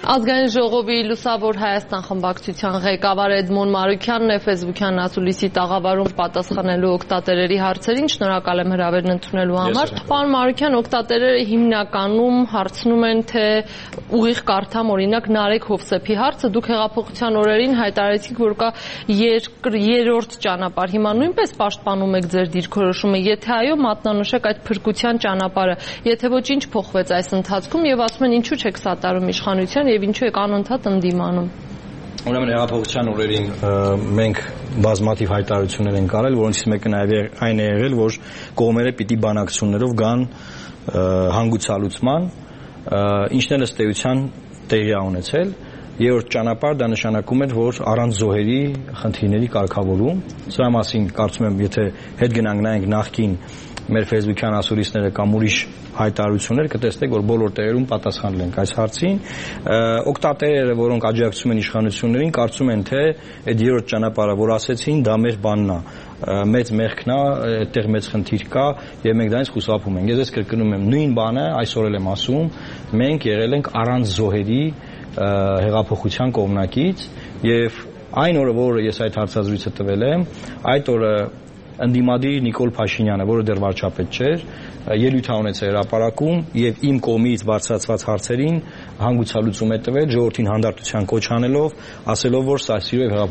Ազգային ժողովի Լուսավոր Հայաստան խմբակցության ղեկավար Էդմոն Մարուքյանն է Facebook-յան ասուլիսի տաղավարում պատասխանելու օգտատերերի հարցերին, շնորհակալ եմ հրավերն ընդունելու համար։ Պարոն Մարուքյան, օգտատերերը հիմնականում հարցնում են, թե ուղիղ կարդամ օրինակ Նարեկ Հովսեփի հարցը, դուք հեղափոխության օրերին հայտարարեցիք, որ կա երրորդ ճանապարհ, հիմա նույնպես պաշտպանում եք ձեր դիրքորոշումը, եթե այո, մատնանշեք այդ փրկության ճանապարհը, եթե ոչ, ինչ փոխվեց այս ընթացքում եւ ասում են ինչու չեք սատարում իշխանության եւ ինչու եք անընդհատ ընդդիմանում։ Ուրեմն հեղափոխության օրերին մենք բազմաթիվ հայտարարություններ ենք արել, որոնցից մեկը նաեւ այն է եղել, որ կողմերը պիտի բանակցություններով գան հանգուցալուծման, ինչն էլ ըստ էության տեղի է ունեցել։ Երրորդ ճանապարհ դա նշանակում էր, որ առանց զոհերի խնդիրների կարգավորում, սրա մասին կարծում եմ, եթե հետ գնանք նայենք նախկին մեր Facebook-յան ասուլիսները կամ ուրիշ հայտարարություններ կտեսնեք, որ բոլոր տեղերում պատասխանել ենք այս հարցին։ Օգտատերերը, որոնք աջակցում են իշխանություններին, կարծում են, թե այդ երրորդ ճանապարհը, որ ասեցին, դա մեր բանն է, մեծ մեղքն է, այդտեղ մեծ խնդիր կա եւ մենք դրանից խուսափում ենք։ Ես կրկնում եմ, նույն բանը այսօր էլ եմ ասում, մենք եղել ենք առանց զոհերի հեղափոխության կողմնակից եւ այն օրը, որ ես այդ հարցազրույցը տվել եմ, այդ օրը ընդդիմադիր Նիկոլ Փաշինյանը, որը դեռ վարչապետ չէր, ելույթ ունեցել հրապարակում եւ իմ կողմից բարձրացված հարցերին հանգուցալուծում է տվել, ժողովրդին հանդարտության կոչ անելով, ասելով, որ սա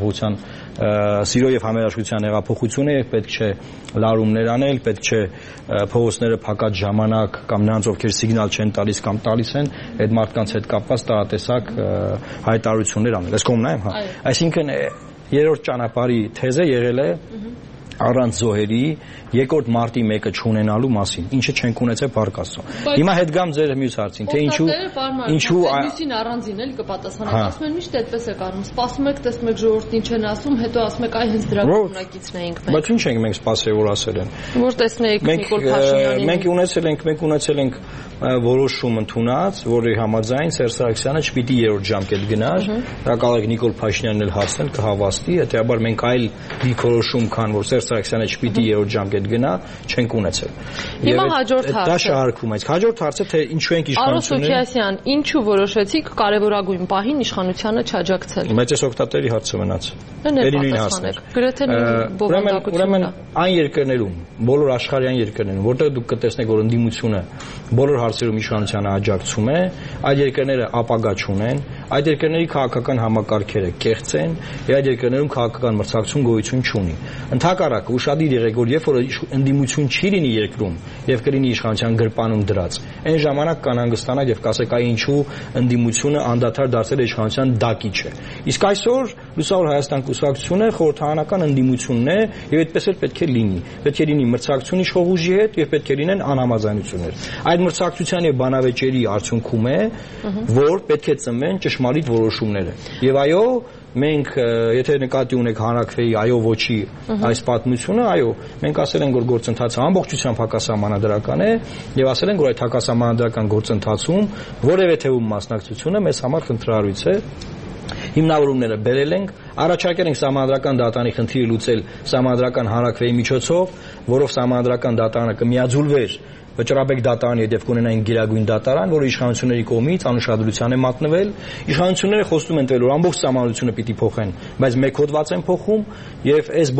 սիրո եւ համերաշխության հեղափոխություն է եւ պետք չէ լարումներ անել, պետք չէ փողոցները փակած ժամանակ կամ նրանց ովքեր սիգնալ չեն տալիս կամ տալիս են, այդ մարդկանց հետ կապված տարատեսակ հայտարարություններ անել։ Այս կողմն եմ, հա։ Այսինքն երրորդ ճանապարհի թեզը եղել է առանց զոհերի երկրորդ մարտի 1-ը չունենալու մասին, ինչը չենք ունեցել Փառք Աստծո։ Հիմա հետ գամ ձեր մյուս հարցին, թե ինչու մյուսին առանձին էլի կպատասխանեք, ասում են միշտ այդպես է կարում, սպասում եք, տեսնում եք ժողովրդին չեն ասում, հետո ասում եք այ հենց դրա կողմնակիցն էինք մենք։ Բայց ինչ ենք մենք սպասել, որ ասել են։ Որ տեսնեիք Նիկոլ Փաշինյանին։ Մենք ունեցել ենք որոշում ընդունած, որի համաձայն Սերժ Սարգսյանը չպիտի երրորդ ժամկետ գնար, հակառակ Նիկոլ Փաշինյանն էլ հարցնել կհավաստի, հետեւաբար մենք այլ դիրքորոշում քան որ Սերժ Սարգսյանը չպիտի երրորդ ժամկետ գնա, չենք ունեցել։ Հիմա հաջորդ հարցը։ Դա շահարկվում է։ Հաջորդ հարցը թե ինչու ենք իշխանությունները։ Արոս Սոքիասյան, ինչու որոշեցիք կարևորագույն պահին իշխանությանը չաջակցել։ Բայց այս օգտատերի հարցը մնաց։ Նույն հարցն է։ Գրեթե նույն բովանդակությունն է։ Այն երկրներում, բոլոր աշխարհյան երկրներում, որտեղ դուք կտեսնեք, որ ընդդիմությունը բոլոր հարցերում իշխանությանը աջակցում է, այդ երկրները ապագա չունեն, այդ երկրների քաղաքական համակարգերը կեղծ են, եւ այդ երկրներում քաղաքական մրցակցություն գոյություն չունի։ Ընդհակառակը ուշադիր եղեք, որ երբ որ ընդդիմություն չի լինի երկրում եւ կլինի իշխանության գրպանում դրած, այն ժամանակ կան հանգստանալ եւ կասեք այ ինչու ընդդիմությունը անդադար դարձել է իշխանության դակիչ է։ Իսկ այսօր Լուսավոր Հայաստան կուսակցությունը խորհրդարանական ընդդիմությունն է եւ այդպես էլ պետք է լինի։ Պետք է լինի մրցակցություն իշխող ուժի հետ եւ պետք է լինեն անհամաձայնություններ։ Այդ մրցակցության եւ բանավեճերի արդյունքում է, որ պետք է ծնվեն ճշմարիտ որոշումները։ Եվ այո, մենք եթե նկատի ունեք հանրաքվեի այո ոչի այս պատմությունը, այո, մենք ասել ենք, որ գործընթացը ամբողջությամբ հակասահմանադրական է եւ ասել ենք, որ այդ հակասահմանադրական գործընթացում որևէ թեւում մասնակցությունը մեզ համար խնդրահարույց է։ Հիմնավորումները բերել ենք, առաջարկել ենք սահմանադրական դատարանի խնդիրը լուծել սահմանադրական հանրաքվեի միջոցով, որով սահմանադրական դատարանը կմիաձուլվեր Վճռաբեկ դատարանի հետ եւ կունենային գերագույն դատարան, որը իշխանությունների կողմից անուշադրության է մատնվել։ Իշխանությունները խոսում են տվել, որ ամբողջ սահմանությունը պիտի փոխեն, բայց մեկ հոդված են փոխում եւ այս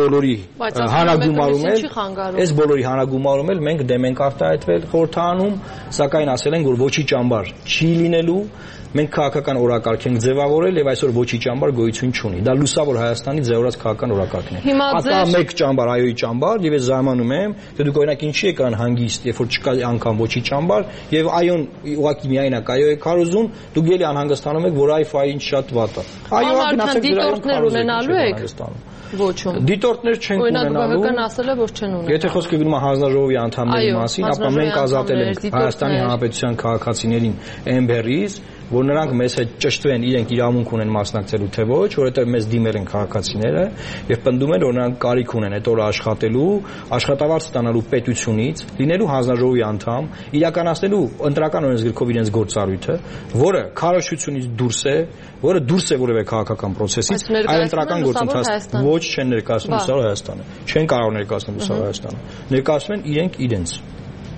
բոլորի հանրագումարում էլ մենք դեմ ենք արտահայտվել խորհրդարանում, սակայն ասել են, որ ոչի ճամբար չի լինելու։ Մենք քաղաքական օրակարգ ենք ձևավորել եւ այսօր ոչի ճամբար գոյություն չունի։ Դա Լուսավոր Հայաստանի ձևավորած քաղաքական օրակարգն է։ Ակա մեկ ճամբար, այոյի ճամբար եւ ես զարմանում եմ, թե դուք օրինակ ինչի եք անհանգիստ, երբ որ չկա անգամ ոչի ճամբար եւ այոն ուղղակի միայնակ այո եք հարուզում, դուք ելի անհանգստանում եք, որ այ այն շատ վատ է։ Այո, գնացեք դիտորդներ ունենալու եք։ Ոչում։ Դիտորդներ չեն ունենալու։ Օրինակ ԲՀԿ-ն ասել է, որ չեն ունենալու։ Եթե խոսքը գնում է հանձնաժողովի անդամների մասին, ապա մենք ազատել ենք Հայաստանի Հանրապետության քաղաքացիներին Էմբերից, որ նրանք մեզ հետ ճշտվեն, իրենք իրավունք ունեն մասնակցելու թե ոչ, որովհետև մեզ դիմել են քաղաքացիները եւ պնդում են, որ նրանք կարիք ունեն այդ օրը աշխատելու, աշխատավարձ ստանալու պետությունից, լինելու հանձնաժողովի անդամ, իրականացնելու ընտրական օրենսգրքով իրենց գործառույթը, որը քարոզչությունից դուրս է, որը դուրս է որևէ քաղաքական process-ից, այլ ընտրական գործընթաց ոչ չեն ներկայացնում Լուսավոր Հայաստանը, չեն կարող ներկայացնել Լուսավոր Հայաստանը, ներկայացնում են իրենք իրենց։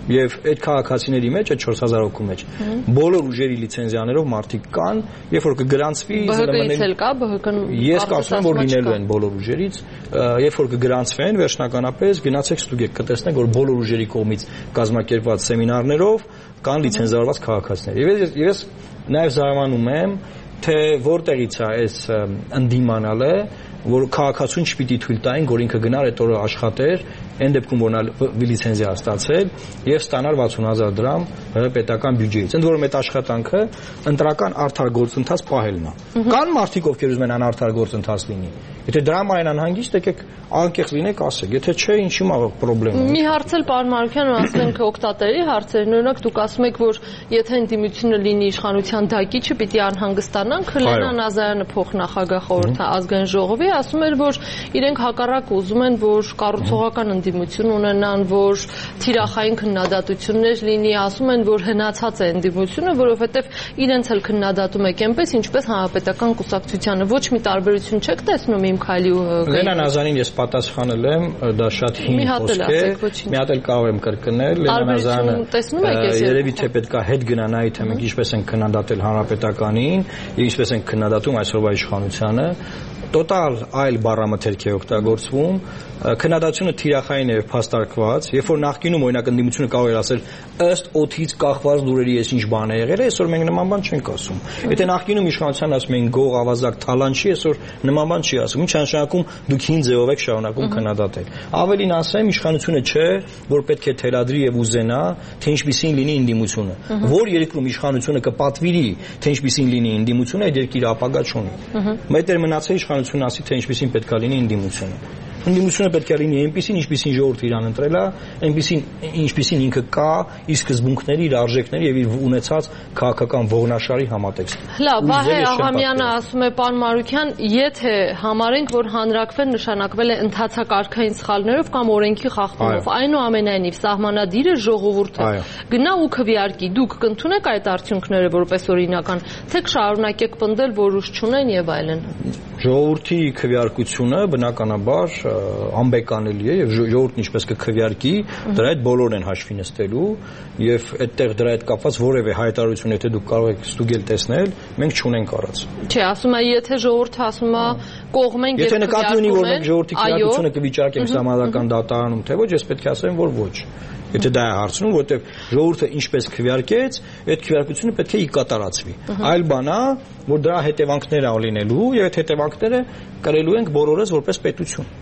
Եվ այդ քաղաքացիների մեջ, այդ 4000 հոգու մեջ բոլոր ուժերի լիցենզիաներով մարդիկ կան, երբ որ կգրանցվի ԲՀԿ-ից էլ կա, ԲՀԿ-ն ես կարծում եմ, որ լինելու են բոլոր ուժերից, երբ որ կգրանցվեն, վերջնականապես գնացեք ստուգեք, կտեսնեք, որ բոլոր ուժերի կողմից կազմակերպված սեմինարներով կան լիցենզավորված քաղաքացիներ։ Եվ ես նաև զարմանում եմ, թե որտեղից է այս ընդդիմանալը, որ քաղաքացուն չպիտի թույլ տային, որ ինքը գնար այդ օրը աշխատեր, այն դեպքում որ նա լիցենզիա ստացել եւ ստանալ 60000 դրամ պետական բյուջեից։ Ընդ որում այդ աշխատանքը ընտրական արդար գործընթաց պահելն է։ Կան մարդիկ, ովքեր ուզում են անարդար գործընթաց լինի։ Եթե դրամային անհանգիստ եկեք անկեղծ լինեք, ասեք, եթե չէ, ինչի՞ մա խնդրեմ։ Մի հարց էլ պարոն Մարուկյան, ասենք օգտատերի հարցեր, օրինակ դուք ասում եք, որ եթե ընդդիմությունը լինի իշխանության դակիչը, պիտի անհանգստանանք, Լենան Ազարյանը փոխնախագահ խորհրդի ազգային ժողովի ասում էր, որ իրենք հակառակ ուզում են, որ կառուցողական ընդդիմություն ունենան, որ թիրախային քննադատություններ լինի, ասում են, որ հնացած է ընդդիմությունը, որովհետև իրենց էլ քննադատում եք այնպես, ինչպես հանրապետական կուսակցությանը։ Ոչ մի տարբերություն չեք տեսնում իմ քայլի ու Լենան Ազարյանին ես պատասխանել եմ, դա շատ հին խոսք է։ Մի հատ էլ կարող եմ կրկնել, Լենան Ազարյանը երևի թե պետքա հետ գնա նայի, թե մենք ինչպես ենք քննադատել հանրապետականին, եւ ինչպես ենք քննադատում այսօրվա իշխանությանը, տոտալ այլ բառամթերք է օգտագործվում, քննադատությունը թիրախային է փաստարկված, երբ որ նախկինում օրինակ ընդդիմությունը կարող էր ասել ըստ օդից կախված լուրերի էս ինչ բան է եղել, այսօր մենք նման բան չենք ասում։ Եթե նախկինում իշխանության ասում են գող, ավազակ, թալան չի, այսօր նման բան չի ասում։ Ինչ նշանակում դուք հին ձևով եք շարունակում քննադատել։ Ավելին ասեմ, իշխանությունը չէ, որ պետք է թելադրի եւ ուզենա, թե ինչպիսին լինի ընդդիմությունը։ Որ երկրում իշխանությունը կպատվիրի, թե ինչպիսին լինի ընդդիմությունը, այդ երկիրը ապագա չունի։ Մեծ մնացել իշխանությունը ասի, թե ինչպիսին պետք է լինի ընդդիմությունը։ Ընդդիմությունը պետք է լինի այնպիսին, ինչպիսին ժողովուրդը իրան ընտրել է, այնպիսին, ինչպիսին ինքը կա, իր սկզբունքների, իր արժեքների եւ իր ունեցած քաղաքական ողնաշարի համատեքստը։ Լավ, Վահե Աղամյանը ասում է, պարոն Մարուկյան, եթե համարենք, որ հանրակրվեն նշանակվել է ընթացակարգային սխալներով կամ օրենքի խախտումով, այնուամենայնիվ սահմանադիրը ժողովուրդը գնա ու քվեարկի, դուք կընդունեք այդ արդյունքները որպես օրինական, թե կշարունակեք պնդել, որ ուժ չունեն եւ այլն։ Ժողովրդի քվեարկությունը բնականաբար անբեկանելի է եւ ժողովուրդն ինչպես կքվեարկի, դրա հետ բոլորն են հաշվի նստելու եւ այդտեղ դրա հետ կապված որևէ հայտարարություն, եթե դուք կարող եք ստուգել տեսնել, մենք չունենք առած։ Չէ, ասում է, եթե ժողովուրդը ասում է կողմ ենք եւ եթե նկատի ունի, որ մենք ժողովրդի քվեարկությունը կվիճարկենք համազգական դատարանում, թե ոչ, ես պետք է ասեմ, որ ոչ։ Եթե դա է հարցնում, որտեղ ժողովուրդը ինչպես քվեարկեց, այդ քվեարկությունը պետք է ի կատարածվի։ Այլ բան է, որ դրա հետևանքներ ա լինելու եւ այդ հետևանքները կրելու ենք բոլորս որպես պետություն։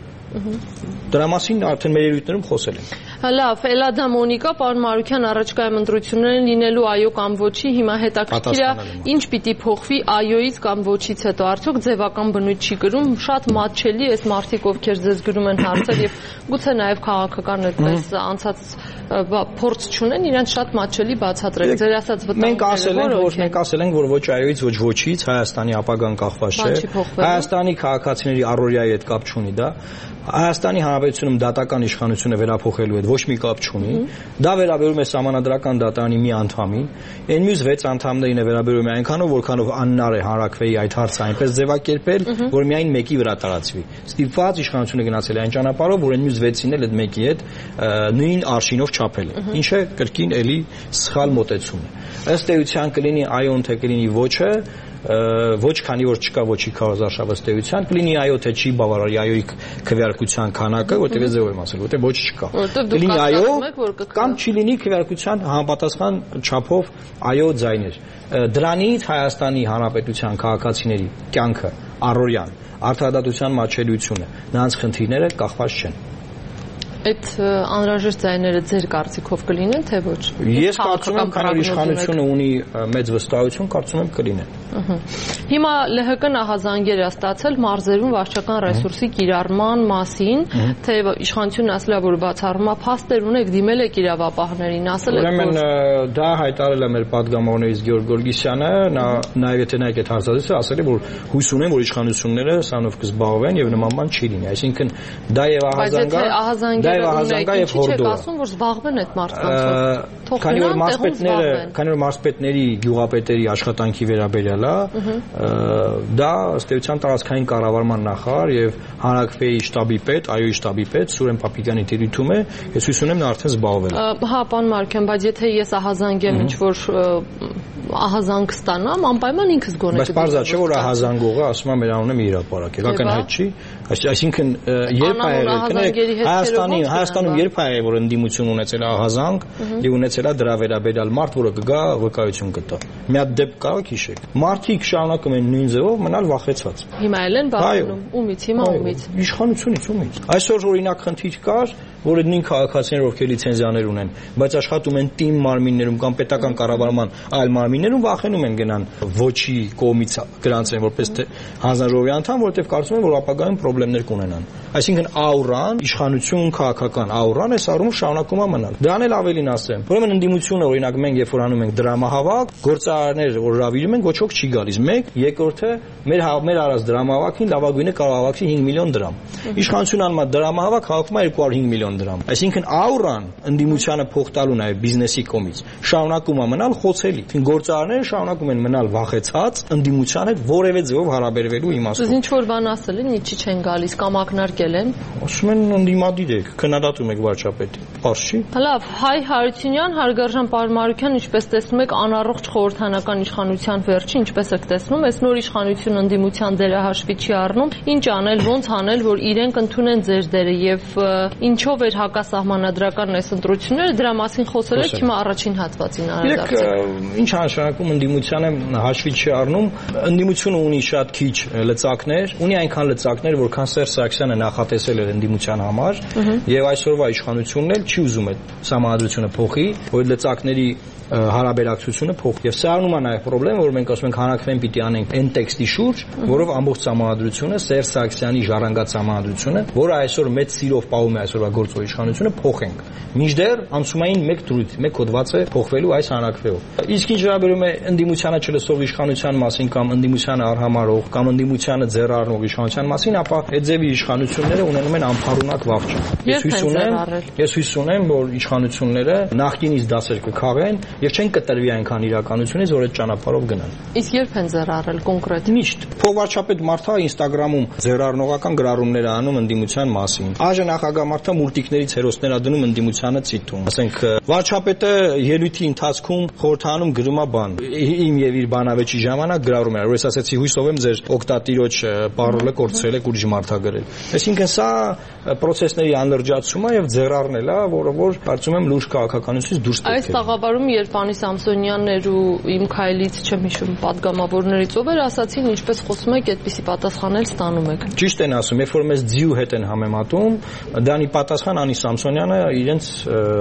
Դրա մասին արդեն մեր երևույթներում խոսել ենք։ Լավ, Էլադա Մոնիկա, պարոն Մարուկյան, առաջկայում ընտրություններն լինելու այո կամ ոչի, հիմա հետաքրքիր է, ինչ պիտի փոխվի այոից կամ ոչից հետո, արդյոք ձևական բնույթ չի կրում, շատ մատչելի էս մարդիկ, ովքեր ձեզ գրում են հարցեր եւ գուցե նաեւ քաղաքական այդպես անցած փորձ չունեն, իրենց շատ մատչելի բացատրել։ Ձեր ասած վտանգները մենք ասել ենք, որ ոչ այոից, ոչ ոչից, Հայաստանի ապագան կախված չէ։ Հայաստանի քաղաքացիների առօրյայի հետ կապ չունի դա։ Հայաստանի Հանրապետությունում դատական իշխանությունը վերափոխելու հետ ոչ մի կապ չունի։ Դա վերաբերում է Սահմանադրական դատարանի մի անդամին, այն մյուս 6 անդամներին է վերաբերում այնքանով, որքանով անհնար է հանրակրվեի այդ հարցը այնպես ձևակերպել, որ միայն մեկի վրա տարածվի։ Ստիպված իշխանությունը գնացել է այն ճանապարհով, որ այն մյուս 6-ին էլ այդ մեկի հետ նույն արշինով չափել է։ Ինչը կրկին էլի սխալ մոտեցում է։ Ըստ էության կլինի այոն թե կլինի ոչը, ոչ քանի որ չկա ոչի քարոզարշավստեյության, կլինի այո թե չի բավարարի այոյի քվեարկության քանակը, որտեղ ես ձեւ եմ ասել, որտեղ ոչ չկա։ Կլինի այո կամ չի լինի քվեարկության համապատասխան չափով այո ձայներ։ Դրանից Հայաստանի Հանրապետության քաղաքացիների կյանքը, առօրյան, արդարադատության մատչելիությունը, նրանց խնդիրները կախված չեն։ Այդ անհրաժեշտ ձայները ձեր կարծիքով կլինեն, թե ոչ։ Ես կարծում եմ, քանի որ իշխանությունը ունի մեծ վստահություն, կարծում եմ կլինեն։ Հիմա ԼՀԿ-ն ահազանգեր է ստացել մարզերում վարչական ռեսուրսի կիրառման մասին, թե իշխանությունն ասել է, որ բացառում է փաստեր ունեք, դիմել եք իրավապահներին, ասել եք, որ ուրեմն դա հայտարարել է մեր падգամավորներից Գեորգ Գորգիսյանը, նա նաև եթե նայեք այդ հարցազրույցը, ասել է, որ հույս ունեն, որ իշխանությունները սրանով կզբաղվեն եւ նման բան չի լինի, այսինքն դա եւ ահազանգա եւ հորդոր։ Ասում որ զբաղվեն այդ մարդկանցով։ Քանի որ մարզպետների, գյուղապետերի աշխատանքի վերաբերյալ հանել է, դա ըստ էության տարածքային կառավարման նախարար եւ հանրաքվեի շտաբի պետ, այոյի շտաբի պետ Սուրեն Պապիկյանի տիրույթում է, ես հույս ունեմ նա արդեն զբաղվել է։ Հա, պարոն Մարուկյան, բայց եթե ես ահազանգեմ ինչ-որ ահազանգ ստանամ, անպայման ինքս գոնե։ Բայց բարձր չէ որ ահազանգողը ասում է մեր անունը մի հրապարակ է, ակնհայտ չի, այսինքն երբ է եղել Հայաստանում երբ է եղել որ ընդդիմություն ունեցել ահազանգ եւ ունեցել է դրա վերաբերյալ մարդ, որը կգա վկայություն կտա։ Մի հատ դեպք կարող հիշեք։ Մարդիկ շարունակում են նույն ձևով մնալ վախեցած։ Հիմա են բախվում, ումից, հիմա ումից։ Իշխանությունից ումից։ Այսօր օրինակ խնդիր կար, որ նույն քաղաքացիներ ովքեր լիցենզիաներ ունեն, բայց աշխատում են թիմ մարմիններում կամ պետական կառավարման այլ մարմիններում վախենում են գնան ոչի կողմից գրանցեն որպես հանձնաժողովի անդամ, որովհետև կարծում են որ ապագայում խնդիրներ կունենան։ Այսինքն աուրան, իշխանություն, քաղաքական աուրան այս առումով շարունակում է մնալ։ Դրան էլ ավելին ասեմ, ուրեմն ընդդիմությունը օրինակ մենք երբ որ անում ենք դրամահավաք, գործարարներ որ հրավիրում ենք ոչ ոք չի գալիս։ Մեկ, երկրորդը մեր արած դրամահավաքին լավագույնը կարող ավակցի 5 միլիոն դրամ։ Իշխանությունը անում է դրամահավաք հավաքում է 205 միլիոն դրամ։ Այսինքն աուրան ընդդիմությանը փող տալու նաև բիզնեսի կողմից շարունակում է մնալ խոցելի։ Գործարարները շարունակում են մնալ վախեցած ընդդիմության հետ որևէ ձևով հարաբերվելու իմաստով։ Ինչ որ բան ասել են, ինչի չեն գալիս կամ ակնարկել են։ Ասում են ընդդիմադիր եք, քննադատում եք վարչապետին։ Պարզ չի։ Լավ, Հայ Հարությունյան, հարգարժան պարոն Մարուկյան, ինչպես տեսնում եք, անառողջ խորհրդանական իշխանության վերջը, ինչպես եք տեսնում, այս նոր իշխանությունը ընդդիմության դերը հաշվի չի առնում, ինչ անել, ոնց անել, որ իրենք ընդունեն ձեր դերը եւ ինչով էր հակասահմանադրական այս ընտրությունները, դրա մասին խոսել եք հիմա առաջին հատվածին անդրադարձել։ Ինչ նշանակում ընդդիմությանը հաշվի չի առնում, ընդդիմությունը ունի շատ քիչ լծակներ, ունի այնքան լծակներ, որքան Սերժ Սարգսյանը նախատեսել էր ընդդիմության համար, եւ այսօրվա իշխանությունն էլ չի ուզում այդ համադրությունը փոխի, որ լծակների հարաբերակցությունը փոխ եւ սառնում է նաեւ խնդրեմ որ մենք ասում ենք հանրաքվեն պիտի անենք այն տեքստի շուրջ որով ամբողջ համադրությունը Սերժ Սարգսյանի ժառանգած համադրությունը որը այսօր մեծ սիրով պահում է այսօրվա գործող իշխանությունը փոխենք մինչդեռ անցումային մեկ դրույթ մեկ հոդված է փոխվելու այս հանրաքվեով իսկ ինչ վերաբերում է ընդդիմությանը չլսող իշխանության մասին կամ ընդդիմությանը արհամարող կամ ընդդիմությանը ձեռառնող իշխանության մասին ապա այդ ձևի իշխանությունները ունենում են անփառունակ վախճան ես հույս ունեմ որ իշխանությունները նախկինից դասեր կքաղեն եւ չեն կտրվի այնքան իրականությունից, որ այդ ճանապարհով գնան։ Իսկ երբ են ձեռառել կոնկրետ։ Միշտ փոխվարչապետ Մարթա Instagram-ում ձեռառնողական գրառումներ անում ընդդիմության մասին։ Այժմ նախագահ Մարթա մուլտիկներից հերոսներ ա դնում ընդդիմությանը ցիտում։ Ասենք վարչապետը ելույթի ընթացքում խորհրդանում գրում է բան։ Իմ եւ իր բանավեճի ժամանակ գրառում էր, որ ես ասացի հույսով եմ ձեր օկտատիրոջ պարոլը կորցրել եք ուրիշ մարդագրել։ Այսինքն սա process-ների անլրջացում է եւ ձեռառնել է, որը որ կարծում եմ լուրջ քաղաքականությունից դուրս պետք է։ Այս տաղավարում Պանի Սամսոնյաններ ու իմ քայլից չեմ հիշում պատգամավորներից ով էր ասացին ինչպես խոսում եք այդպիսի պատասխանել ստանում եք ճիշտ են ասում երբ որ մեզ ձիու հետ են համեմատում դանի պատասխան Անի Սամսոնյանը իրենց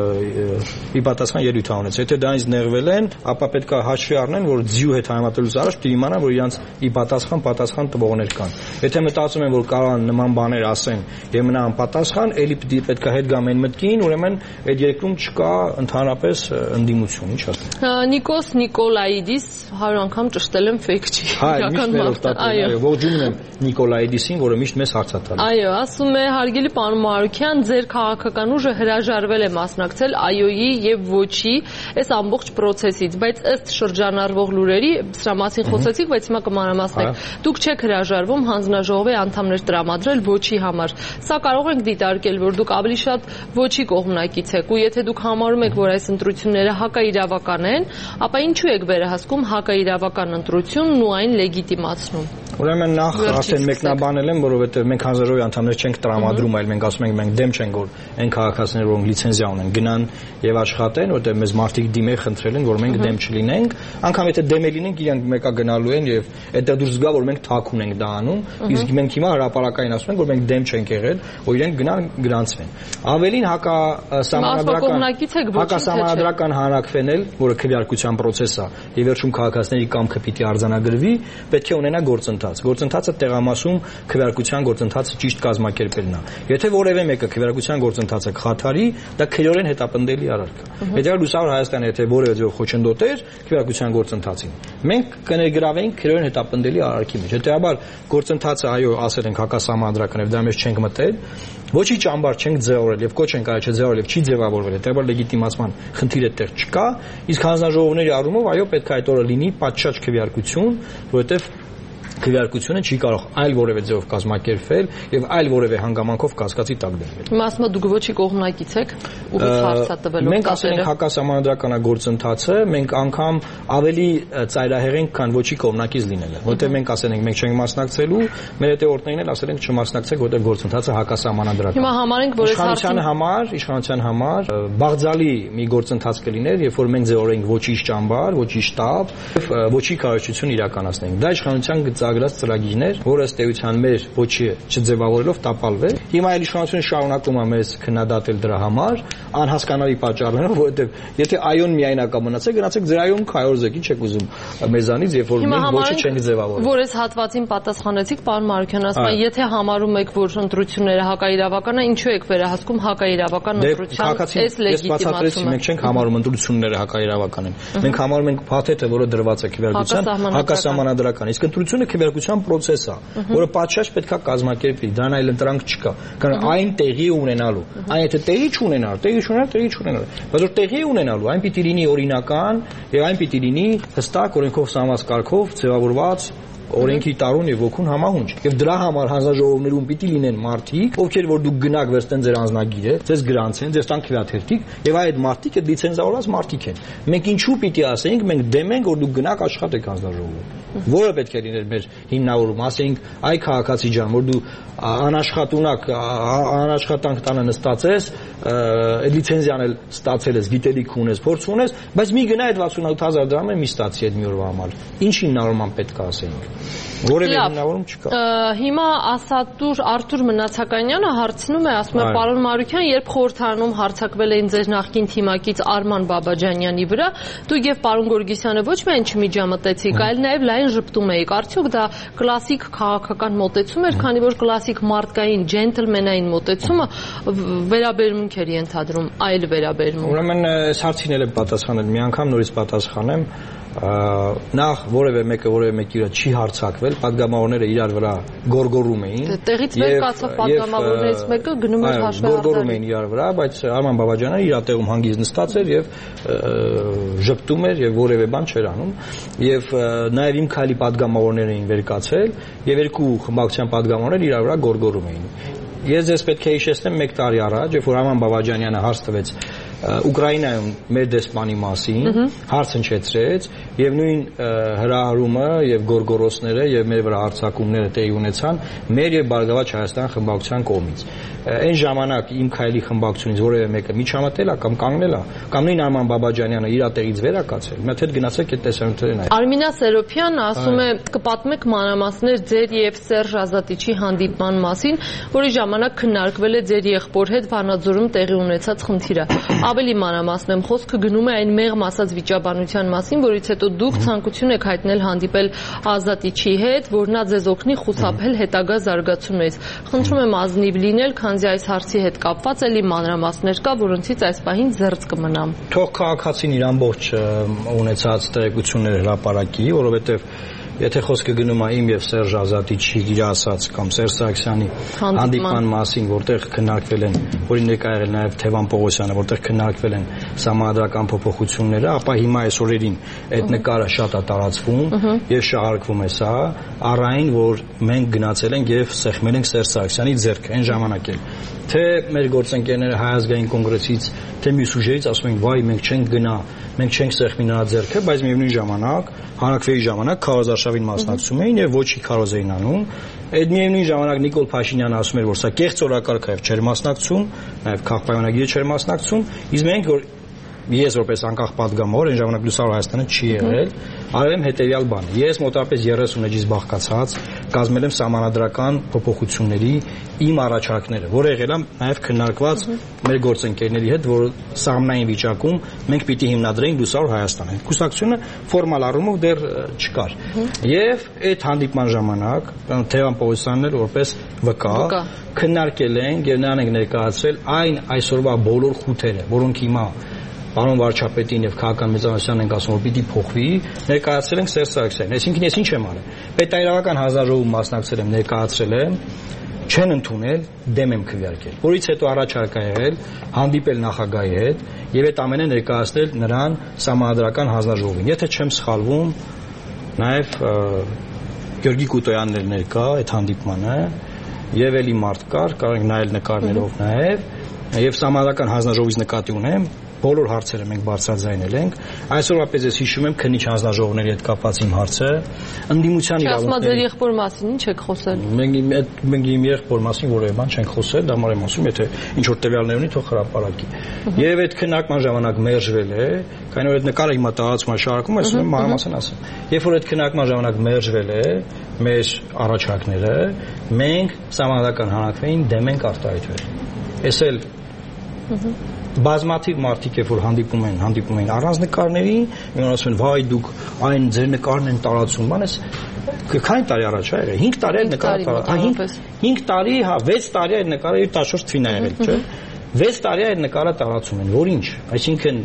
ի պատասխան ելույթ ունեց եթե դրանից նեղվել են ապա պետք է հաշվի առնեն որ ձիու հետ համեմատելուց առաջ պետք է իմանան որ իրենց ի պատասխան տվողներ կան եթե մտածում են որ կարող են նման բաներ ասեն եւ մնա անպատասխան ելի պետք է հետ գամ այն մտքին ուրեմն այդ երկրում չկա ընդհանրապես ընդդիմություն Նիկոս Նիկոլայիդիս 100 անգամ ճշտել եմ fake չի իրական մարդը այո ողջունում եմ Նիկոլայիդիսին որը միշտ մեզ հարց է տալիս այո ասում է հարգելի պարոն Մարուկյան ձեր քաղաքական ուժը հրաժարվել է մասնակցել այոյի եւ ոչի այս ամբողջ process-ից բայց ըստ շրջանառվող լուրերի սրա մասին խոսեցիք բայց հիմա կմանրամասնեք դուք չեք հրաժարվում հանձնաժողովի անդամներ տրամադրել ոչի համար սա կարող ենք դիտարկել որ դուք ավելի շատ ոչի կողմնակից եք ու եթե դուք համարում եք որ այս ընտրությունները հակաիրավական են, ապա ինչու եք վերահսկում հակաիրավական ընտրությունն ու այն լեգիտիմացնում։ Ուրեմն նախ արդեն մեկնաբանել եմ, որովհետև մենք հանձնաժողովի անդամներ չենք տրամադրում, այլ մենք ասում ենք մենք դեմ չենք, որ այն քաղաքացիները, որոնք լիցենզիա ունեն, գնան եւ աշխատեն, որովհետև մեզ մարդիկ դիմեր խնդրել են, որ մենք դեմ չլինենք, անգամ եթե դեմ լինենք, իրանք մեկա գնալու են եւ այդտեղ դուրս գա, որ մենք թաքուն ենք դա անում, իսկ մենք հիմա հրապարակային ասում ենք, որ մենք դեմ չենք եղել, որ իրենք գնան գրանցվեն։ Ավելին հակասահմանադրական հանրաքվեն էլ, որը քվեարկության process է, եւ վերջում քաղաքացիների կամքը պիտի արձանագրվի, պետք է ունենա գործընթաց։ Գործընթացը տեղամասում քվեարկության գործընթացը ճիշտ կազմակերպելն է։ Եթե որևէ մեկը քվեարկության գործընթացը խաթարի, դա քերորեն հետապնդելի առարկա։ Հետեւաբար լուսավոր Հայաստանը եթե որևէ ձեւ խոչընդոտեր քվեարկության գործընթացին, մենք կներգրավեինք քերորեն հետապնդելի առարկի մեջ։ Հետեւաբար գործընթացը այո, ասել ենք հակասահմանադրական եւ դա մեջ չենք մտել, Ոչի ճամբար չենք ձևավորել եւ կոչ ենք արել չձևավորել եւ չի ձևավորվել, հետեւաբար լեգիտիմացման խնդիր այդտեղ չկա, իսկ հանձնաժողովների առումով այո պետք է այդ օրը լինի պատշաճ քվեարկություն, որովհետեւ քվեարկությունը չի կարող այլ որևէ ձևով կազմակերպվել եւ այլ որևէ հանգամանքով կասկածի տակ դրվել։ Հիմա ասում եք դուք ոչի կողմնակից եք ուղիղ հարցատվելով։ Մենք ասել ենք հակասահմանադրականագործընթացը, մենք անգամ ավելի ծայրահեղ ենք, քան ոչի կողմնակից լինելը, որտեղ մենք ասել ենք մենք չենք մասնակցելու, մեր հետևորդներին էլ ասել ենք չմասնակցեք, որտեղ գործընթացը հակասահմանադրական։ Հիմա համարենք, որ իշխանության համար բաղձալի մի գործընթաց կլիներ, երբ որ մենք ձևավորենք ոչի ճամբար, ոչի շտաբ, ոչի քարոզչություն իրականացնենք։ Դա իշխանության ծրագրած ծրագիրներ, որը ըստ էության մեր ոչի չձևավորելով տապալվել։ Հիմա այլ իշխանությունը շարունակում է մեզ քննադատել դրա համար, անհասկանալի պատճառներով, որովհետև եթե այոն միայնակա մնացեք, գնացեք ձեր այոն քայորզեք, ինչ եք ուզում մեզանից, երբ որ մենք ոչի չենք ձևավորել։ Որ այս հատվածին պատասխանեցիք, պարոն Մարուկյան, ասում եք, եթե համարում եք, որ ընտրությունները հակաիրավական են, ինչու եք վերահսկում հակաիրավական ընտրության այս լեգիտիմացումը։ Մենք չենք համարում ընտրությունները հակաիրավական են։ Մենք համարում ենք փաթեթը, որը դրված է քվեարկության, հակասահմանադրական։ Իսկ ընտրությունը քվեարկության process է, որը պատշաճ պետքա կազմակերպվի, դրան այլ ընտրանք չկա։ കാരണം այն տեղի ունենալու։ Այն եթե տեղի չունենար, բայց որ տեղի ունենալու, այն պիտի լինի օրինական եւ այն պիտի լինի հստակ օրենքով սահմանված կարգով ձևավորված օրենքի տարուն եւ ոգուն համահունչ։ Եվ դրա համար հանձնաժողովներում պիտի լինեն մարդիկ, ովքեր որ դուք գնաք վերցնեն ձեր անձնագիրը, ձեզ գրանցեն, ձեզ տան քվեաթերթիկ, եւ այդ մարդիկ այդ լիցենզավորված մարդիկ են։ Մենք ինչու պիտի ասենք, մենք դեմ ենք, որ դուք գնաք աշխատեք հանձնաժողովում։ Որը պետք է լիներ մեր հիմնավորում, ասենք, այ քաղաքացի ջան, որ դու անաշխատանք տանը նստածես, այդ լիցենզիան էլ ստացել ես, գիտելիք ունես, փորձ ունես, բայց մի գնա այդ 68000 դրամը մի ստացի այդ մի օրվա համար։ Ինչ հիմնավորման պետք է ասենք։ Որևէ հիմնավորում չկա։ Հիմա ասատուր Արթուր Մնացականյանը հարցնում է, ասում է, պարոն Մարուկյան, երբ խորհրդարանում հարձակվել էին ձեր նախկին թիմակից Արման Բաբաջանյանի վրա, դուք եւ պարոն Գորգիսյանը ոչ միայն չմիջամտեցիք, այլ նաեւ լայն ժպտում էիք։ Արդյոք դա կլասիկ քաղաքական մոտեցում էր, քանի որ կլասիկ մարդկային ջենտլմենային մոտեցումը վերաբերմունք էր ենթադրում, այլ վերաբերմունք։ Ուրեմն այս հարցին էլ եմ պատասխանել, մի անգամ նորից պատասխանեմ։ Նախ որևէ մեկի վրա չի հարձակվել, падգամավորները իրար վրա գորգորում էին։ Տեղից վեր կացավ падգամավորներից մեկը գնում էր հաշվի գորգորում էին իրար վրա, բայց Արման Բաբաջյանը իր տեղում հանգիստ նստած էր եւ ժպտում էր եւ որևէ բան չէր անում։ Եվ նաեւ իմ քայլի падգամավորներ էին վեր կացել եւ երկու խմբակցության падգամավորներ իրար վրա գորգորում էին։ Ես ձեզ պետք է հիշեցնեմ 1 տարի առաջ, երբ որ Արման Բաբաջանյանը հարց տվեց Ուկրաինայում մեր դեսպանի մասին, հարց հնչեցրեց եւ նույն հրահարումը եւ գորգորոսները եւ մեր վրա հարձակումները տեղի ունեցան մեր եւ Բարգավաճ Հայաստան խմբակցության կողմից։ Այն ժամանակ իմ քայլի խմբակցությունից որևէ մեկը միջամտել է կամ կանգնել է, կամ նույն Արման Բաբաջանյանը իր տեղից վերակացել։ Մի հատ հետ գնացեք այդ տեսանյութերն այլ։ Արմինա Սերոփյանը ասում է, կպատմեք մանրամասներ ձեր եւ Սերժ Ազատիչի հանդիպման մասին, որի ժամանակ քննարկվել է ձեր եղբոր հետ Վանաձորում տեղի ունեցած խնդիրը։ Ավելի մանրամասն եմ խոսքը գնում է այն մեղմ ասած վիճաբանության մասին, որից հետո դուք ցանկություն եք հայտնել հանդիպել Ազատիչի հետ, որ նա ձեզ օգնի խուսափել հետագա զարգացումներից։ Խնդրում եմ ազնիվ լինել, քանզի այս հարցի հետ կապված էլի մանրամասներ կա, որոնցից այս պահին զերծ կմնամ։ Թող քաղաքացին իր ամբողջ ունեցած տեղեկությունները հրապարակի, որովհետև եթե խոսքը գնում է իմ եւ Սերժ Ազատիչի իր ասած կամ Սերժ Սարգսյանի հանդիպման մասին, որտեղ քննարկվել են, որին ներկա եղել նաեւ Թևան Պողոսյանը, որտեղ քննարկվել են սահմանադրական փոփոխությունները, ապա հիմա այս օրերին այդ նկարը շատ է տարածվում եւ շահարկվում է սա, առայն որ մենք գնացել ենք եւ սեղմել ենք Սերժ Սարգսյանի ձեռքը այն ժամանակ էլ թե մեր գործընկերները Հայ ազգային կոնգրեսից, թե մյուս ուժերից ասում են, վայ, մենք չենք գնա, մենք չենք սեղմի նրա ձեռքը, բայց միևնույն ժամանակ հանրաքվեի ժամանակ քարոզարշավին մասնակցում էին եւ ոչի քարոզ էին անում։ Այդ միևնույն ժամանակ Նիկոլ Փաշինյանը ասում էր, որ սա կեղծ օրակարգ է, չէր մասնակցում, նաեւ քաղաքապայմանագիրը չէր մասնակցում, իսկ մենք որ ես որպես անկախ падգամավոր այն ժամանակ Լուսավոր Հայաստանը չի եղել, արել եմ հետեւյալ բանը։ Ես մոտավորապես 30 էջից բաղկացած կազմել եմ սահմանադրական փոփոխությունների իմ առաջարկները, որը եղել է նաև քննարկված մեր գործընկերների հետ, որ սահմանային վիճակում մենք պիտի հիմնադրեինք Լուսավոր Հայաստանը։ Կուսակցությունը ֆորմալ առումով դեռ չկար։ Եվ այդ հանդիպման ժամանակ Թևան Պողոսյանն էլ որպես վկա քննարկել ենք եւ նրան ենք ներկայացրել այն այսօրվա բոլոր խութերը, որոնք հիմա պարոն վարչապետին եւ քաղաքական մեծամասնությանն ենք ասում, որ պիտի փոխվի, ներկայացրել ենք Սերժ Սարգսյանին։ Այսինքն ես ինչ եմ արել։ Պետայրավական հանձնաժողովում մասնակցել եմ, ներկայացրել եմ չեն ընդունել, դեմ եմ քվեարկել։ Որից հետո առաջարկ է եղել հանդիպել նախագահի հետ եւ այդ ամենը ներկայացնել նրան Սահմանադրական հանձնաժողովին։ Եթե չեմ սխալվում, նաեւ Գյորգի Կուտոյանն էր ներկա այդ հանդիպմանը եւ էլի մարդ կար, կարող եք նայել նկարներով նաեւ Սահմանադրական հանձնաժողովից նկատի ունեմ բոլոր հարցերը մենք բարձրաձայնել ենք։ Այսօր ապեզ ես հիշում եմ քննիչ հանձնաժողովների հետ կապված իմ հարցը, ընդդիմության իրավունքների։ Ասма ձեր եղբոր մասին ինչ եք խոսել։ Մենք իմ եղբոր մասին որևէ բան չենք խոսել, դա մարեմ ասում, եթե ինչ որ տվյալներ ունի, թող հրապարակի։ Եվ այդ քննարկման ժամանակ մերժվել է, քանի որ այդ նկարը հիմա տարածում շարքում է, ասում եմ մանրամասն ասեմ։ Երբ որ այդ քննարկման ժամանակ մերժվել է մեր առաջարկները, մենք Սահմանադրական հանրաքվեին դեմ ենք արտահայտվել։ Էս էլ բազմաթիվ մարդիկ երբ որ հանդիպում են առանց նկարների, ինքն ասում են վայ դուք այն ձեր նկարն են տարածում, բանես քանի տարի առաջ է եղել 5 տարի այդ նկարը տարածում 5 տարի, հա 6 տարի այդ նկարը 14 թվին է եղել, չէ 6 տարի այդ նկարը տարածում են, որ ինչ, այսինքն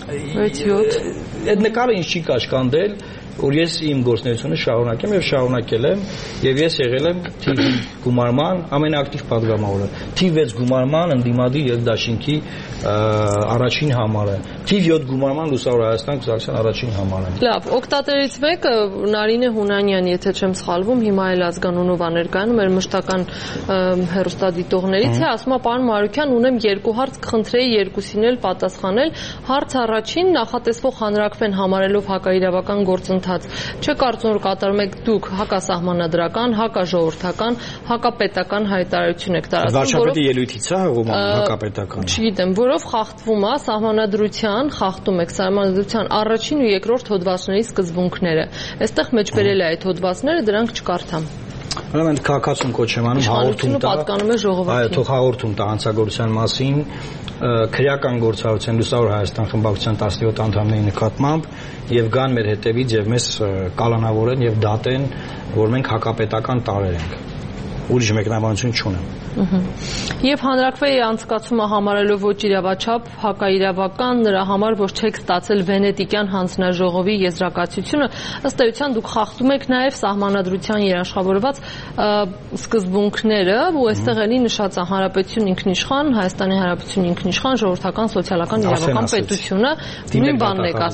6-7 այդ նկարը ինչ չի կաշկանդել, որ ես իմ գործունեությունը շարունակեմ եւ շարունակել եմ եւ ես եղել եմ թիվ գումարման ամենաակտիվ падգամավորը թիվ 6 գումարման ընդդիմադիր երկդաշինքի առաջին համարը թիվ 7 գումարման Լուսավոր Հայաստան կուսակցության առաջին համարը Լավ օկտատերից մեկը Նարինե Հունանյան եթե չեմ սխալվում հիմա էլ ազգանունովա ներկայանում մեր մշտական հեռուստադիտողներից է ասում է պարոն Մարուկյան ունեմ երկու հարց կխնդրեի երկուսին էլ պատասխանել հարց առաջին նախատեսվող հանրաքվեն համարելով հակաիրավական գործընթաց Չէ կարծում որ կատարում եք դուք հակասահմանադրական, հակաժողովրդական, հակապետական հայտարարություն եք տարածում, Վարչապետի ելույթից է հողում հակապետական։ Չգիտեմ, որով խախտվում է սահմանադրության, խախտում եք սահմանադրության առաջին ու երկրորդ հոդվածների սկզբունքները։ Այստեղ մեջբերել է այդ հոդվածները, դրանք չկարդամ։ Ուրեմն քաղաքացուն կոչեմ անում հաղորդում տա։ Պատկանում է ժողովրդին։ Թող հաղորդում տա հանցագործության մասին քրեական գործառույթության Լուսավոր Հայաստան խմբակցության 17 անդամների նկատմամբ եւ գան մեր հետևից եւ մեզ կալանավորեն եւ դատեն, որ մենք հակապետական տարեր ենք։ Ուրիշ մեկնաբանություն չունեմ։ Եվ հանրաքվեի անցկացումը համարելով ոչ իրավաչափ, հակաիրավական, նրա համար որ չեք ստացել Վենետիկյան հանձնաժողովի եզրակացությունը, ըստ էության դուք խախտում եք նաև սահմանադրության երաշխավորված սկզբունքները, ու այստեղ էլի նշած է Հանրապետություն ինքնիշխան, Հայաստանի Հանրապետություն ինքնիշխան, ժողովրդական, սոցիալական, իրավական պետությունը, նույն բանն եք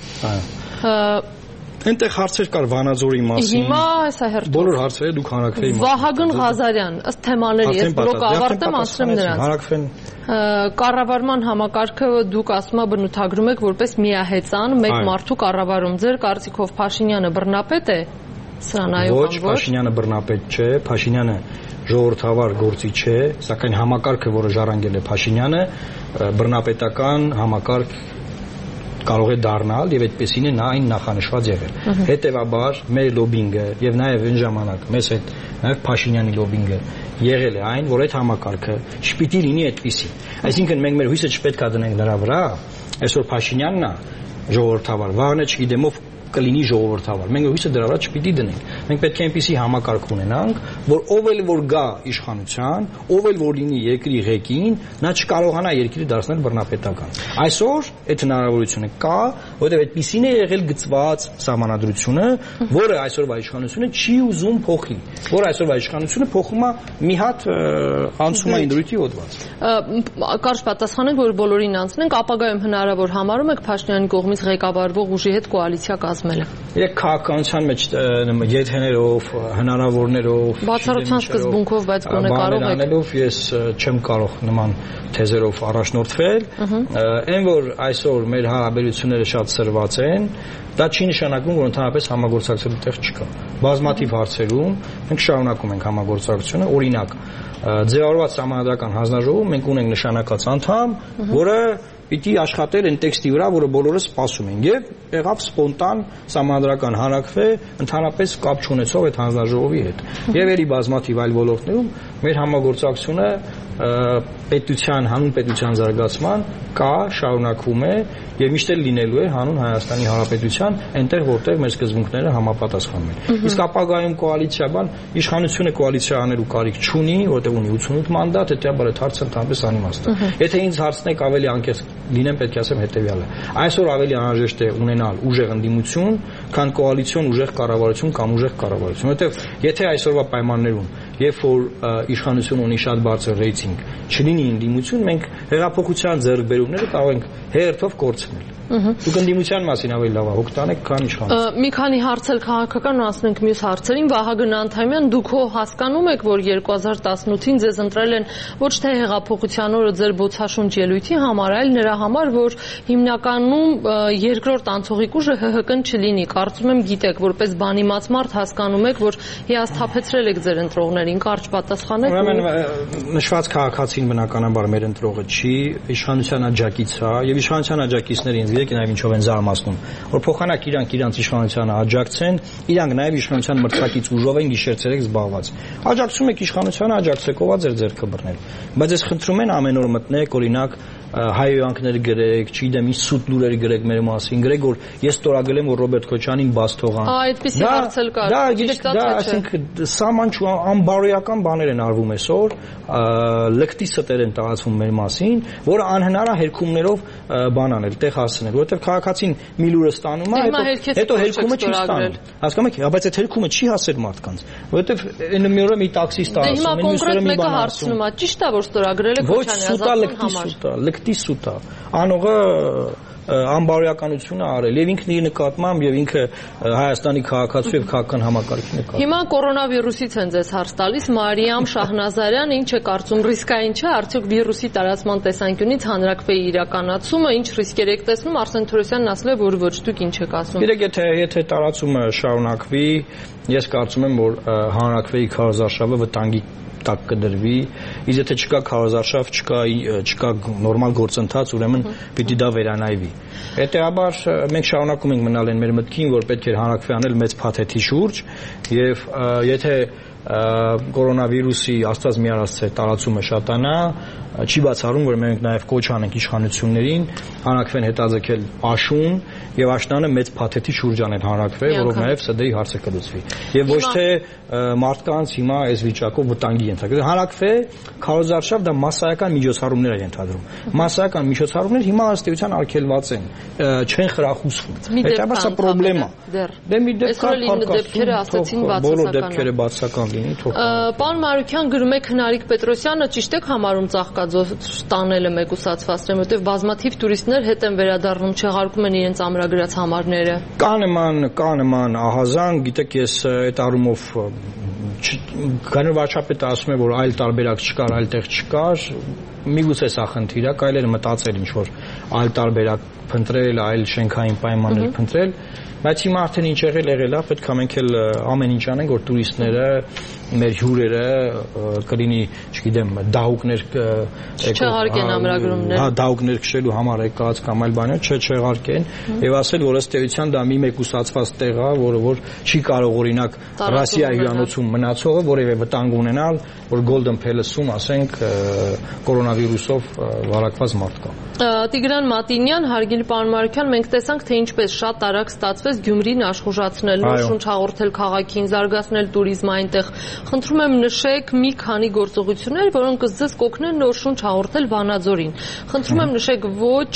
ասում։ Այնտեղ հարցեր կար Վանաձորի մասին։ Հիմա հեսա հերթով։ Բոլոր հարցերը դուք հանրաքվեի մասին։ Վահագն Ղազարյան, ըստ թեմաների, ես բլոկը ավարտեմ, անցնեմ նրանց։ Հանրաքվեն Կառավարման համակարգը դուք ասում եք բնութագրում եք որպես միահեծան, մեկ մարդու կառավարում։ Ձեր կարծիքով Փաշինյանը բռնապետ է։ Սրան այո Ոչ, Փաշինյանը բռնապետ չէ, Փաշինյանը ժողովրդավար գործիչ չէ, սակայն համակարգը, որը ժառանգել է Փաշինյանը, բռնապետական համակարգ կարող է դառնալ եւ այդպեսին է նա այն նախանշված եղել։ Հետևաբար մեր լոբինգը եւ նաեւ այն ժամանակ մեզ հետ նաեւ Փաշինյանի լոբինգը եղել է այն, որ այդ համակարգը չպիտի լինի այդպիսի։ Այսինքն մենք մեր հույսը չպետք է դնենք նրա վրա, այսօր Փաշինյանն է ժողովրդավար, վաղը չգիտեմ ով կլինի ժողովրդավար։ Մենք հույսը դրա վրա չպիտի դնենք։ Մենք պետք է այնպիսի համակարգ ունենանք, որ ով էլ որ գա իշխանության, ով էլ որ լինի երկրի ղեկին, նա չկարողանա երկիրը դարձնել բռնապետական։ Այսօր այդ հնարավորությունը կա, որովհետև այդպիսին է եղել գծված սահմանադրությունը, որը այսօրվա իշխանությունը չի ուզում փոխի, որը այսօրվա իշխանությունը փոխում է մի հատ անցում է ինդրույթի հոդված։ Կարճ պատասխանենք, որ բոլորին անցնենք, ապագայում հնարավոր համարում եք Փաշինյանի կողմից ղեկավարվող ուժի հետ կոալիցիա կազմելը։ Երբ քաղաքականության մեջ եթեներով, հնարավորներով, բացառության սկզբունքով, բայց գոնե կարող եք անելով ես չեմ կարող նման թեզերով առաջնորդվել, այն որ այսօր մեր հարաբերությունները շատ սրված են, դա չի նշանակում, որ ընդհանրապես համագործակցելու տեղ չկա։ Բազմաթիվ հարցերում մենք շարունակում ենք համագործակցությունը, օրինակ, ձևավորված սահմանադրական հանձնաժողովում մենք ունենք նշանակած անդամ, որը պիտի աշխատել այն տեքստի վրա, որը բոլորը սպասում են, եւ եղավ սպոնտան սահմանադրական հանրաքվե ընդհանրապես կապ չունեցող այդ հանձնաժողովի հետ։ Եվ ելի բազմաթիվ այլ ոլորտներում մեր համագործակցությունը պետության, հանուն պետության զարգացման կա, շարունակվում է եւ միշտ էլ լինելու է հանուն Հայաստանի Հանրապետության, այնտեղ որտեղ մեր սկզբունքները համապատասխանում են։ Իսկ ապագայում կոալիցիա բան, իշխանությունը կոալիցիա անելու կարիք չունի, որտեղ ունի 88 մանդատ, հետեւաբար այդ հարցը ընդհանրապես անիմաստ է։ Եթե ինձ հարցնեք ավելի անկեղծ լինեմ պետք է ասեմ հետեւյալը։ Այսօր ավելի անհրաժեշտ է ունենալ ուժեղ ընդդիմություն, քան կոալիցիոն ուժեղ կառավարություն կամ ուժեղ կառավարություն, որովհետեւ եթե այսօրվա պայմաններում երբ որ իշխանությունը ունի շատ բարձր ռեյտինգ, չլինի ընդդիմություն, մենք հեղափոխության ձեռքբերումները կարող ենք հերթով կորցնել։ Դուք ընդդիմության մասին ավելի լավ հոգ տանեք, քան իշխանություն։ Մի քանի հարցեր քաղաքական ու անցնենք մյուս հարցերին։ Վահագն Անթամյան, դուք հասկանում եք, որ 2018-ին ձեզ ընտրել են ոչ թե հեղափոխության օրը ձեր բոցաշունչ ելույթի համար, այլ նրա համար, որ հիմնականում երկրորդ անցողիկ ուժը ՀՀԿ-ն չլինի։ Կարծում եմ գիտեք, որպես բանիմաց մարդ հասկանում եք, որ հիասթափեցրել եք ձեր ընտրողներին, կարճ պատասխանեք։ Ուրեմն նշված քաղաքացին բնականաբար մեր ընտրողը չի, իշխանության աջակից է, եւ իշխանության աջակիցները ինձ գիտեք նաեւ ինչով են զարմացնում, որ փոխանակ իրանք իրանց իշխանությանը աջակցեն, իրանք նաեւ իշխանության մրցակից ուժով են գիշեր-ցերեկ զբաղված։ Աջակցում եք իշխանությանը, աջակցեք, ով է ձեր ձեռքը բռնել։ Բայց ես խնդրում եմ ամեն օր մտնեք, օրինակ հայոյանքներ գրեք, չգիտեմ, ինչ սուտ լուրեր գրեք մեր մասին, գրեք, որ ես ստորագրել եմ, որ Ռոբերտ Քոչյանին բաց թողան։ Այդպեսի հարց էլ կար։ Դա գիտեք, դա այսինքն սահմանչու անբարոյական բաներ են արվում այսօր, լկտի ստեր են տարածվում մեր մասին, որը անհնար է հերքումներով բան անել, տեղ հասցնել, որովհետև քաղաքացին մի լուրը ստանում է, հետո հերքումը չի ստանում։ Հասկանում եք, բայց այդ հերքումը չի հասել մարդկանց, որովհետև մի օրը մի տաքսիստ ասում, մի կոնկրետ մեկը հարցնում է, ճիշտ է, որ ստորագրել է Քոչյանի ազատության համար։ Լկտի սուտ է, անողը անբարոյականություն է արել եւ ինքն իր նկատմամբ եւ ինքը Հայաստանի քաղաքացու եւ քաղաքական համակարգի նկատմամբ։ Հիմա կորոնավիրուսից են ձեզ հարց տալիս Մարիամ Շահնազարյան, ինչ է կարծում, ռիսկային չէ արդյոք վիրուսի տարածման տեսանկյունից հանրակրվեի իրականացումը, ինչ ռիսկեր եք տեսնում, Արսեն Թորոսյանն ասել է, որ ոչ, դուք ինչ եք ասում։ Գիտեք, եթե տարածումը շարունակվի, ես կարծում եմ, որ հանրակրվեի քարոզարշավը վտանգի տակ կդրվի, իսկ եթե չկա քարոզարշավ, չկա նորմալ գործընթաց, ուրեմն պիտի դա վերանայվի։ Հետեւաբար մենք շարունակում ենք մնալ այն մեր մտքին, որ պետք է հանրակրվեի անել մեծ փաթեթի շուրջ, եւ եթե կորոնավիրուսի աստված մի արածը տարածումը շատանա, չի բացառում, որ մենք նաև կոչ անենք իշխանություններին հանրակրվեն հետաձգել աշուն եւ աշնանը մեծ փաթեթի շուրջ անել հանրակրվե, որով նաև ՍԴ-ի հարցը կլուծվի։ Եվ ոչ թե մարդկանց հիմա այս վիճակով վտանգի ենթարկել։ Հանրակրվե քարոզարշավ դա մասսայական միջոցառումներ է ենթադրում։ Մասսայական միջոցառումներ հիմա ըստեյության արգելված են, չեն խրախուսվում։ Հետաբար սա պրոբլեմ է։ Դե մի դեպքերը ասացին բացասական։ Բոլոր դեպքերը բացասական լինի, թող։ Պարոն Մարուկյան, գրում եք Հնարիկ Պետրոսյանը, ճիշտ եք համարում ծաղկաձոր տանելը մեկուսացվածն, որտեղ բազմաթիվ տուրիստներ հետ են վերադառնում, չեղարկում են իրենց ամրագրած համարները։ Կա նման ահազանգ, գիտեք, ես այդ առումով Գաներ վարչապետը ասում է, որ այլ տարբերակ չկար, այլ տեղ չկար, միգուցե սա խնդիր է, կարելի է մտածել ինչ որ այլ տարբերակ փնտրել, այլ շենքային պայմաններ փնտրել, բայց հիմա արդեն ինչ եղել է, պետք է մենք էլ ամեն ինչ անենք, որ տուրիստները, մեր հյուրերը կլինի, չգիտեմ, դահուկներ չեղարկեն ամրագրումներ։ Հա, դահուկներ քշելու համար եկած կամ այլ բաներ չեղարկեն եւ ասել, որ ըստ էության դա մի մեկուսացված տեղ է, որը որ չի կարող օրինակ Ռասիա հյուրանոցում մնացողը որևէ վտանգ ունենալ, որ Golden Palace-ում, ասենք, կորոնավիրուսով վարակված մարդ կա։ Տիգրան Մատինյան, հարգելի պարոն Մարուկյան, մենք տեսանք, թե ինչպես շատ արագ ստացվեց Գյումրին աշխուժացնել, նոր շունչ հաղորդել քաղաքին, զարգացնել տուրիզմը այնտեղ։ Խնդրում եմ նշեք մի քանի գործողություններ, որոնք ձեզ կօգնեն նոր շունչ հաղորդել Վանաձորին։ Խնդրում եմ նշեք ոչ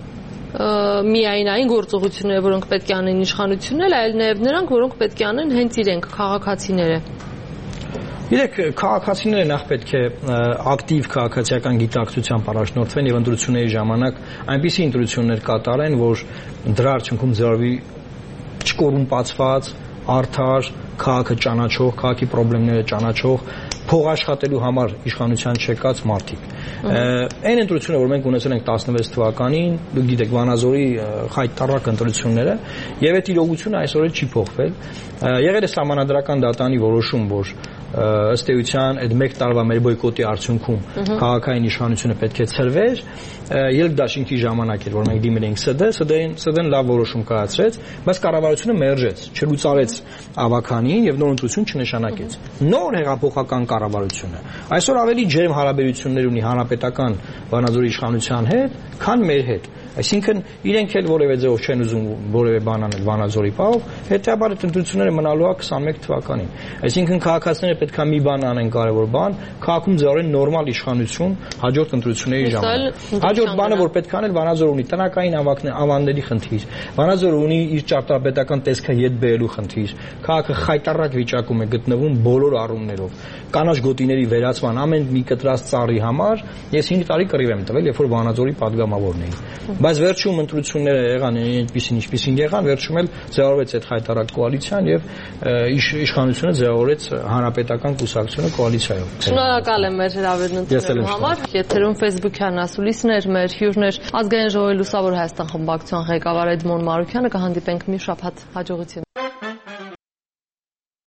միայն այն գործողությունները, որոնք պետք է անեն իշխանությունները, այլ նաև նրանք, որոնք պետք է անեն հենց իրենք, քաղաքացիները։ Իրեք քաղաքացիները նախ պետք է ակտիվ քաղաքացիական գիտակցությամբ առաջնորդվեն եւ ընտրությունների ժամանակ այնպիսի ընտրություններ կատարեն, որ դրա արդյունքում ձևավորվի չկոռումպացված, արդար, քաղաքը ճանաչող, քաղաքի խնդիրները ճանաչող, փող աշխատելու համար իշխանության չեկած մարդիկ։ Այն ընտրությունը, որ մենք ունեցել ենք 16 թվականին, դուք գիտեք Վանաձորի խայտարակ ընտրությունները, եւ այդ իրողությունը այսօր չի փոխվել։ Եղել է սահմանադրական դատանի որոշում, որ ըստ էության այդ 1 տարվա մեր բոյկոտի արդյունքում քաղաքային իշխանությունը պետք է ցրվեր, ելքդաշինքի ժամանակ էր, որ մենք դիմել էինք ՍԴ-ն լավ որոշում կայացրեց, բայց կառավարությունը մերժեց, չլուծարեց ավականին եւ նոր ընտրություն չնշանակեց։ Նոր հեղափոխական կառավարությունը այսօր ավելի ջերմ հարաբերություններ ունի հանրապետական Վանաձորի իշխանության հետ, քան մեր հետ։ Այսինքն իրենք էլ որևէ ձեւով չեն ուզում որևէ բան անել Վանաձորի պահով, հետեւաբար այդ ընտրությունները մնալու է 21 թվականին։ Այսինքն քաղաքացիները պետք է մի բան անեն, կարևոր բան, քաղաքում ձևավորեն նորմալ իշխանություն հաջորդ ընտրությունների ժամանակ։ Հաջորդ բանը, որ պետք է անել, Վանաձորը ունի տնական ավանդների խնդիր, Վանաձորը ունի իր ճարտարապետական տեսքը ետ բերելու խնդիր, քաղաքը խայտառակ վիճակում է գտնվում բոլոր առումներով։ Կանաչ գոտիների վերացման ամեն մի կտրած ծառի համար ես 5 տարի կռիվ եմ տվել, երբ որ Վանաձորի падգամավորն էի։ Բայց վերջում ընտրությունները եղան այնպեսին, ինչպեսին եղան, վերջում էլ ձևավորվեց այդ խայտառակ կոալիցիան եւ իշխանությունը ձևավորեց հանրապետական կուսակցությունը կոալիցիայով։ Շնորհակալ եմ մեր հրավերն ընդունելու համար։ Եթերում Facebook-յան ասուլիսներ, մեր հյուրներ Ազգային ժողովի Լուսավոր Հայաստան խմբակցության ղեկավար Էդմոն Մարուքյանը, կհանդիպենք մի շաբաթ, հաջողություն։